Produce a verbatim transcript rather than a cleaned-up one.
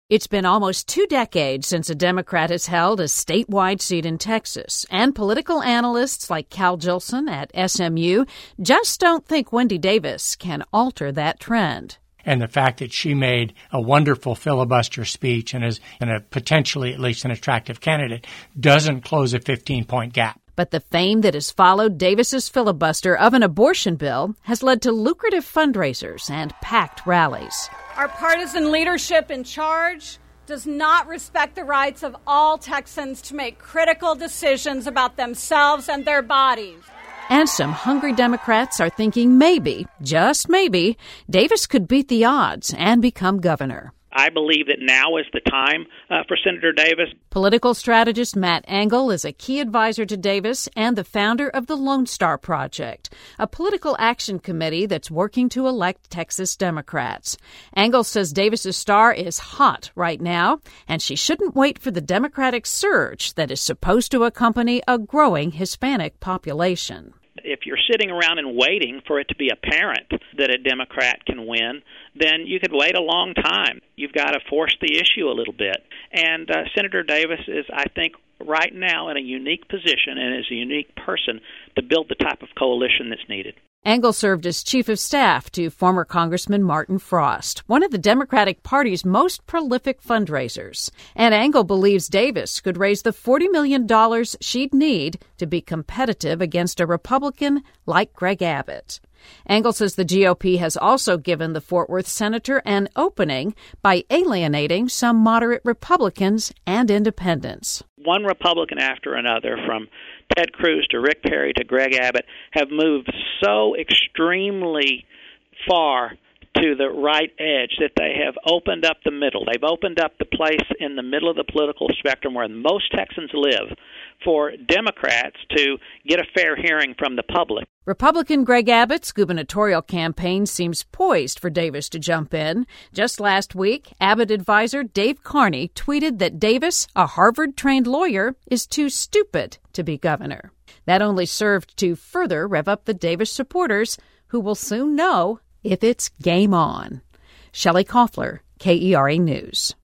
It's been almost two decades since a Democrat has held a statewide seat in Texas, and political analysts like Cal Jolson at S M U just don't think Wendy Davis can alter that trend. And the fact that she made a wonderful filibuster speech and is and a potentially at least an attractive candidate doesn't close a fifteen-point gap. But the fame that has followed Davis's filibuster of an abortion bill has led to lucrative fundraisers and packed rallies. Our partisan leadership in charge does not respect the rights of all Texans to make critical decisions about themselves and their bodies. And some hungry Democrats are thinking maybe, just maybe, Davis could beat the odds and become governor. I believe that now is the time uh, for Senator Davis. Political strategist Matt Engel is a key advisor to Davis and the founder of the Lone Star Project, a political action committee that's working to elect Texas Democrats. Engel says Davis's star is hot right now, and she shouldn't wait for the Democratic surge that is supposed to accompany a growing Hispanic population. If you're sitting around and waiting for it to be apparent that a Democrat can win, then you could wait a long time. You've got to force the issue a little bit. And uh, Senator Davis is, I think, right now in a unique position and is a unique person to build the type of coalition that's needed. Engel served as chief of staff to former Congressman Martin Frost, one of the Democratic Party's most prolific fundraisers. And Engel believes Davis could raise the forty million dollars she'd need to be competitive against a Republican like Greg Abbott. Engel says the G O P has also given the Fort Worth senator an opening by alienating some moderate Republicans and independents. One Republican after another, from Ted Cruz to Rick Perry to Greg Abbott, have moved so extremely far to the right edge that they have opened up the middle. They've opened up the place in the middle of the political spectrum where most Texans live for Democrats to get a fair hearing from the public. Republican Greg Abbott's gubernatorial campaign seems poised for Davis to jump in. Just last week, Abbott advisor Dave Carney tweeted that Davis, a Harvard-trained lawyer, is too stupid to be governor. That only served to further rev up the Davis supporters, who will soon know if it's game on. Shelley Koffler, K E R A News.